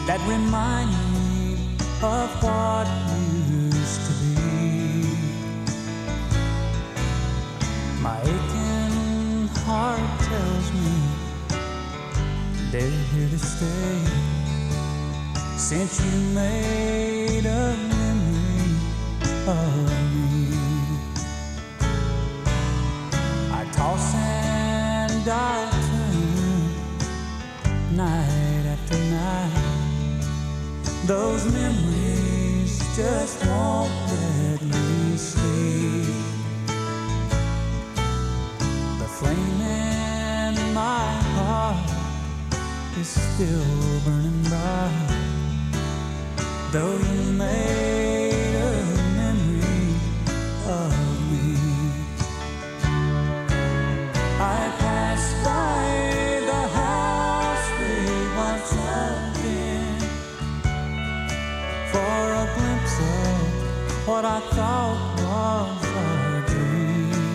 that remind me of what used to be. My aching heart tells me they're here to stay. Since you made a memory of me, I toss and I turn night after night. Those memories just won't let me sleep. The flame in my heart is still burning bright, though you made a memory of me. I passed by the house we once lived in for a glimpse of what I thought was our dream.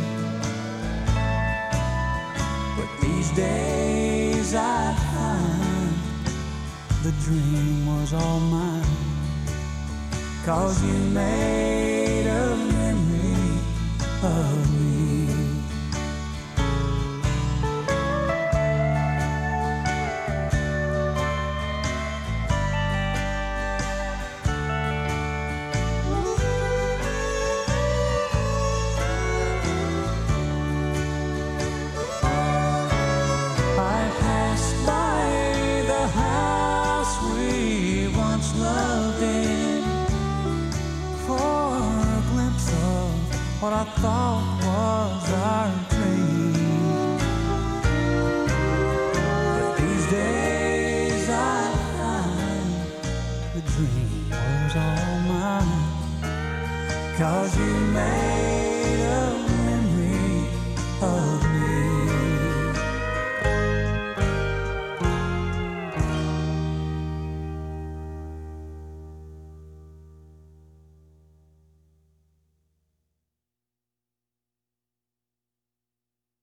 But these days I find the dream was all mine, 'cause you made a memory of me. I passed by the house we once loved in for a glimpse of what I thought was our dream. But these days I find the dream was all mine, 'cause you made